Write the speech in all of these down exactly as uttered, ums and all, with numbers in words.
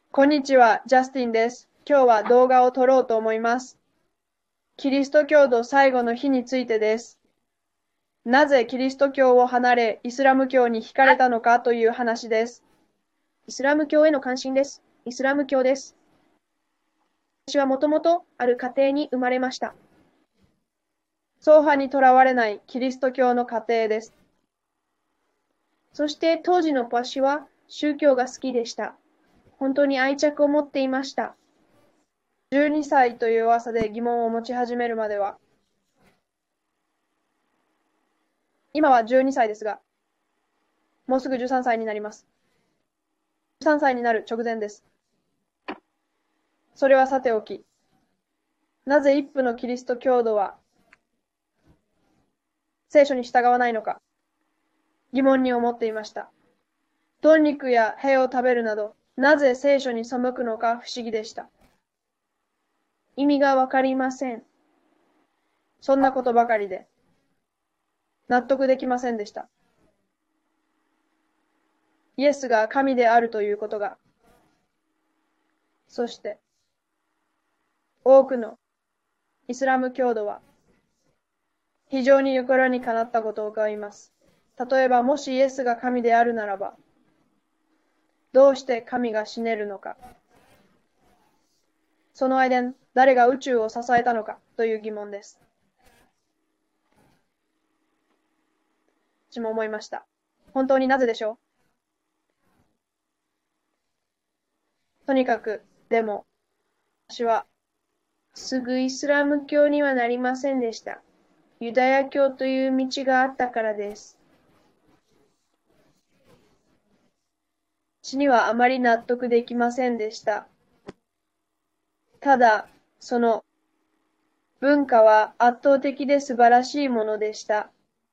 こんにちは、ジャスティンです。今日は動画を撮ろうと思います。キリスト教徒最後の日についてです。なぜキリスト教を離れ、イスラム教に惹かれたのかという話です。 イスラム教への関心です。イスラム教です。私はもともとある家庭に生まれました。 宗派にとらわれないキリスト教の家庭です。 そして当時の私は宗教が好きでした。本当に愛着を持っていました。 じゅうにさいという噂で疑問を持ち始めるまでは、今はじゅうにさいですが、もうすぐじゅうさんさいになります。じゅうさんさいになる直前です。それはさておき、なぜ一夫のキリスト教徒は聖書に従わないのか、疑問に思っていました。豚肉や屁を食べるなど、なぜ聖書に背くのか不思議でした。 意味がわかりません。 そんなことばかりで、納得できませんでした。イエスが神であるということが、そして、多くのイスラム教徒は、非常に心にかなったことを伺います。例えば、もしイエスが神であるならば、どうして神が死ねるのか、その間、誰が宇宙を支えたのかという疑問です。私も思いました。本当になぜでしょう。とにかく、でも、私は、 すぐイスラム教にはなりませんでした。ユダヤ教という道があったからです。 私にはあまり納得できませんでした。ただ、その文化は圧倒的で素晴らしいものでした。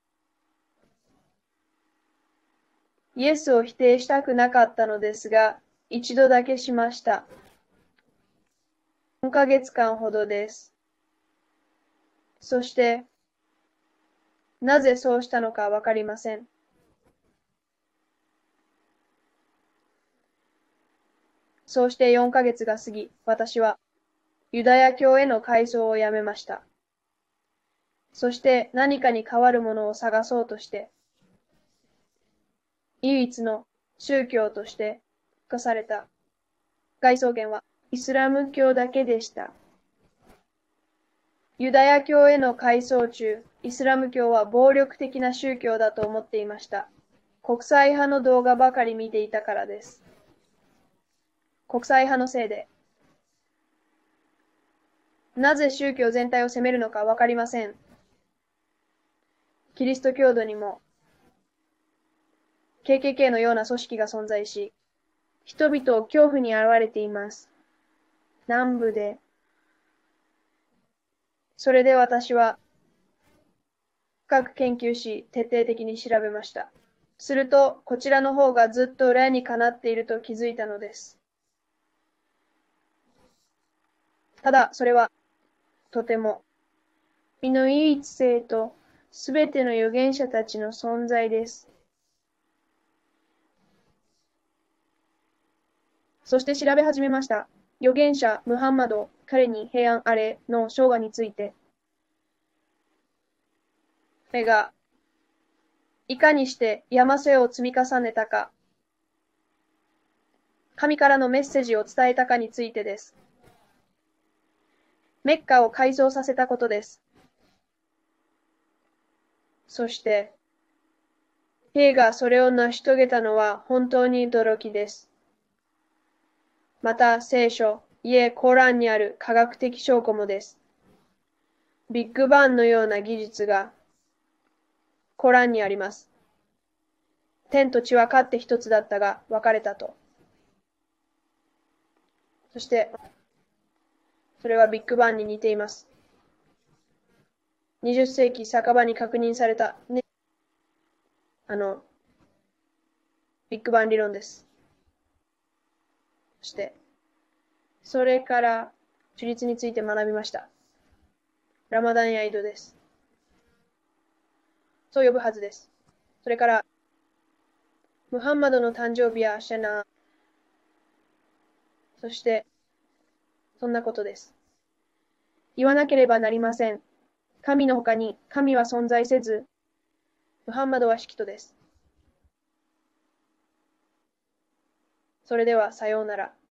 イエスを否定したくなかったのですが、一度だけしました。よんかげつかんほどです。そして、なぜそうしたのかわかりません。そうしてよんかげつが過ぎ、私はユダヤ教への改装をやめました。そして何かに代わるものを探そうとして、唯一の宗教として課された外装源はイスラム教だけでした。 ユダヤ教への改装中、イスラム教は暴力的な宗教だと思っていました。国際派の動画ばかり見ていたからです。国際派のせいで、なぜ宗教全体を責めるのかわかりません。キリスト教徒にも ケーケーケー のような組織が存在し、 人々を恐怖に現れています。南部で。 それで私は深く研究し、徹底的に調べました。すると、こちらの方がずっと裏にかなっていると気づいたのです。ただ、それは、とても、 身の唯一性とすべての預言者たちの存在です。 そして調べ始めました。預言者ムハンマド、彼に平安あれの生涯について。彼が、いかにして山瀬を積み重ねたか、神からのメッセージを伝えたかについてです。メッカを改装させたことです。そして、兵がそれを成し遂げたのは本当に驚きです。また聖書、いえコーランにある科学的証拠もです。ビッグバンのような技術がコーランにあります。天と地はかって一つだったが分かれたと。そして、それはビッグバンに似ています。にじゅっ世紀酒場に確認された、ね、あの、ビッグバン理論です。そして、それから中立について学びました。ラマダンやイドです。そう呼ぶはずです。それから、ムハンマドの誕生日はシャナー、 そして、そんなことです。 言わなければなりません。神の他に神は存在せず、 ムハンマドはシキトです。それでは、さようなら。